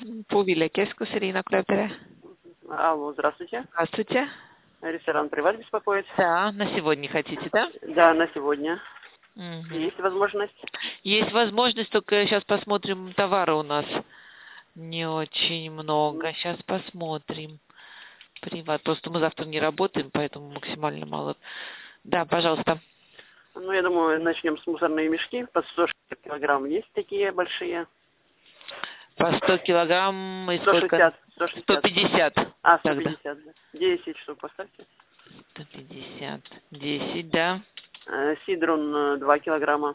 Puuviljakeskus, Irina Klöpere. Алло, здравствуйте. Здравствуйте. Ресторан «Приват» беспокоит. Да, на сегодня хотите, да? Да, на сегодня. Мгм. Есть возможность? Есть возможность, только сейчас посмотрим, товара у нас не очень много. Сейчас посмотрим. Приват. Просто мы завтра не работаем, поэтому максимально мало. Да, пожалуйста. Ну, я думаю, начнем с мусорные мешки. По 160 килограмм есть такие большие? По 100 килограмм и сколько? 160. 160. 150. А, Тогда. 150, да. 10 штук поставьте. 150. 10, да. Сидрун 2 килограмма.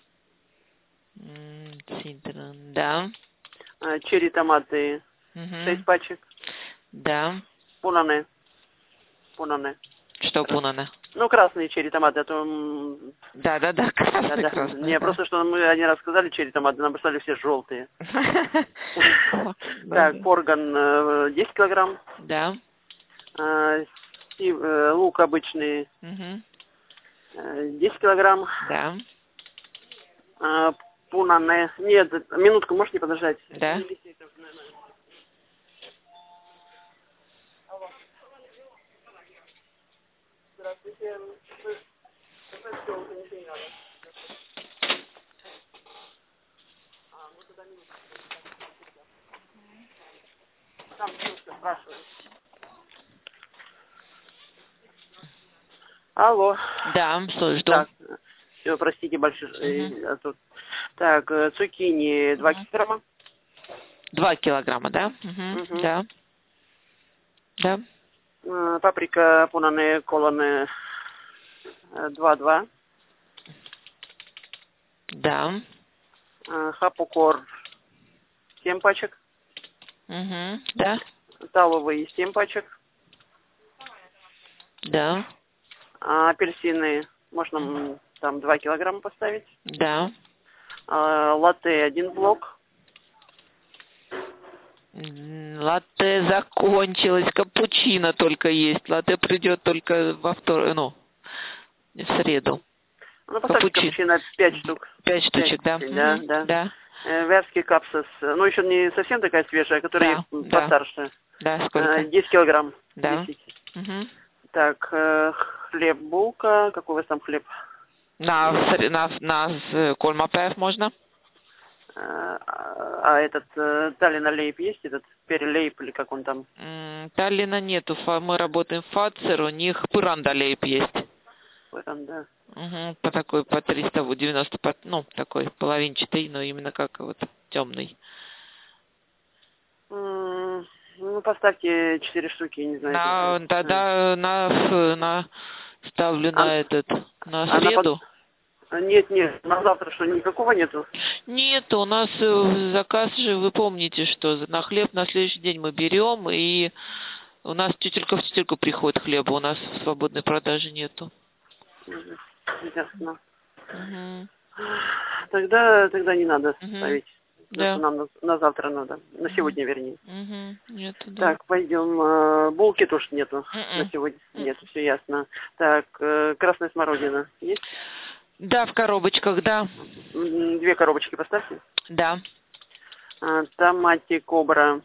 Сидрон, да. Черри томаты 6 пачек. Да. Пунане. Пунане. Что пунане? Ну, красные черри томаты, а то... Да. Красный. Не, просто что мы один раз сказали черри томаты, нам прислали все желтые. Так, орган 10 килограмм. Да. Лук обычный 10 килограмм. Да. Пунане. Нет, минутку, можете подождать? Да. Здравствуйте. Там девушка спрашивает. Алло. Да, жду. Так, все, простите большое. Так, цукини 2 килограмма. 2 килограмма, да? Да. Да. Паприка пунане колоне 2,2. Да. Хапукор 7 пачек. Да. Таловый 7 пачек. Да. Апельсины можно там 2 килограмма поставить. Да. Латте 1 блок. Латте закончилось, капучино только есть. Латте придет только во вторник, в среду. Ну, поставьте капучино 5 штук. 5 штучек, да? Да. Вязкий капсус. Ну, еще не совсем такая свежая, которая постарше. Да, сколько? 10 килограмм. Да. 10. Так, хлеб, булка. Какой у вас там хлеб? На колмапев можно? Этот Таллина Лейб есть? Этот Перелейб или как он там? Таллина нету. Мы работаем в Фацер. У них Пыранда Лейб есть. Пыранда. По 390, такой половинчатый, но именно как вот темный. Ну, поставьте 4 штуки, не знаю. Ставлю на среду. Нет, на завтра что, никакого нету? Нет, у нас заказ же, вы помните, что на хлеб на следующий день мы берем, и у нас тютелька в тютельку приходит хлеба, у нас свободной продажи нету. Ясно. Тогда не надо ставить. Потому что нам на завтра надо. На сегодня, вернее. Нету, да. Так, пойдем. Булки тоже нету на сегодня. Нет, все ясно. Так, красная смородина есть? Да, в коробочках, да. 2 коробочки поставьте. Да. Томати кобра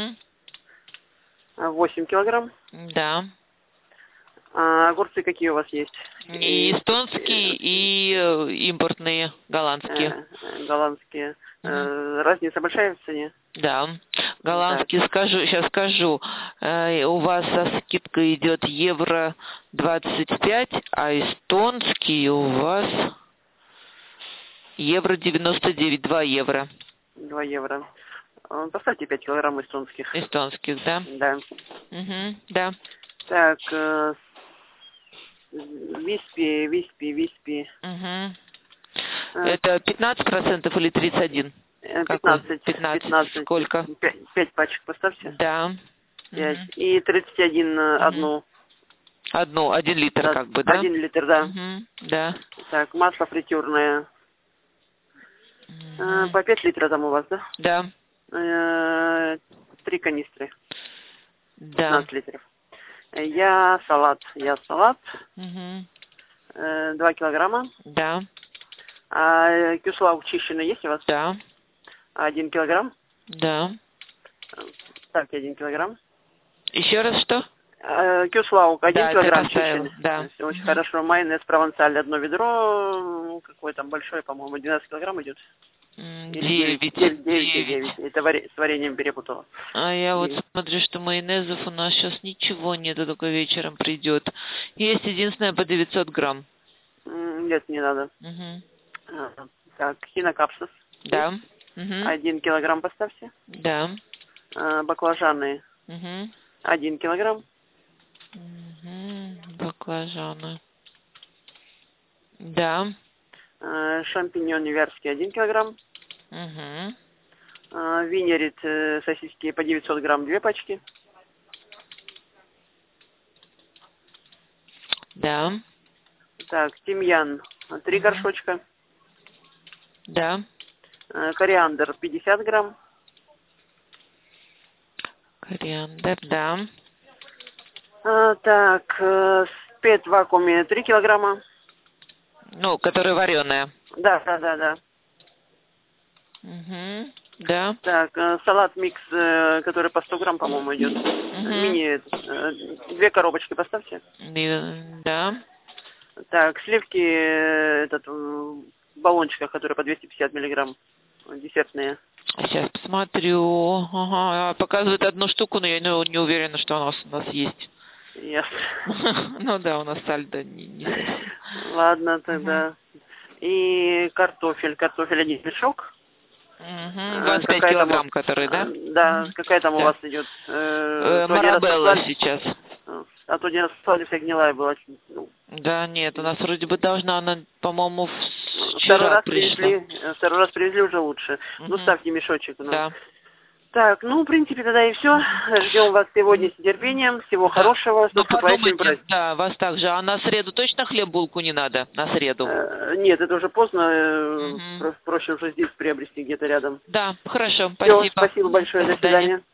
8 килограмм. Да. Огурцы какие у вас есть? И эстонские, и импортные, голландские. Голландские. Разница большая в цене? Да. Голландские сейчас скажу. У вас со скидкой идет евро 25, а эстонские у вас евро 99, 2 евро. 2 евро. Поставьте 5 килограмм эстонских. Эстонских, да? Да. Да. Так, виспи. Это 15% или 31? 15. Сколько? 5 пачек поставьте. Да. 5. И 31 одну. 1 литр как бы, да? 1 литр, да. Да. Так, масло фритюрное. По 5 литров там у вас, да? Да. 3 канистры. Да. 15 литров. Я салат. 2 килограмма. Да. Кюслав чищенный есть у вас? Да. 1 килограмм. Да. Ставьте 1 килограмм. Еще раз что? Кюслаук 1 Да, килограмм это поставила, чищенный. да. Все очень хорошо. Майонез провансаль 1 ведро. Какой там большой, по-моему, 12 килограмм идет. Или 9. 9. Это с вареньем перепутала. А я вот 9. смотрю, что майонезов у нас сейчас ничего нету, только вечером придет. Есть единственное по 900 грамм. Нет, не надо. Угу. Так, хинокапсус. Да. Угу. 1 килограмм поставьте. Да. Баклажаны Угу. 1 килограмм. Угу. Баклажаны. Да. Шампиньоны вязкие 1 килограмм. Угу. Винерит сосиски по 900 грамм 2 пачки. Да. Так, тимьян 3 горшочка. Да. Кориандр 50 грамм. Кориандр, да. Так, спет в вакууме 3 килограмма. Ну, которая вареная. Да. Угу. Да. Так, салат микс, который по 100 грамм, по-моему, идет. Мини, 2 коробочки поставьте. Да. Так, сливки в баллончиках, которые по 250 миллиграмм, десертные. Сейчас посмотрю. Ага, показывает одну штуку, но я не уверена, что она у нас есть. Ясно. Ну да, у нас сальдо не совсем. Ладно, тогда. И картофель 1 мешок. 25 килограмм, который, да? Да, какая там у вас идет? Марабелла сейчас. А то не рассылали, вся гнилая была. Да, нет, у нас вроде бы должна она, по-моему, вчера пришла. Второй раз привезли уже лучше. Ну, ставьте мешочек. Да. Так, в принципе, тогда и все. Ждем вас сегодня с нетерпением. Всего хорошего. С наступающим праздником. Да, вас также. А на среду точно хлеб, булку не надо? На среду? Нет, это уже поздно. Проще уже здесь приобрести где-то рядом. Да, хорошо. Все, Спасибо. спасибо большое. До свидания.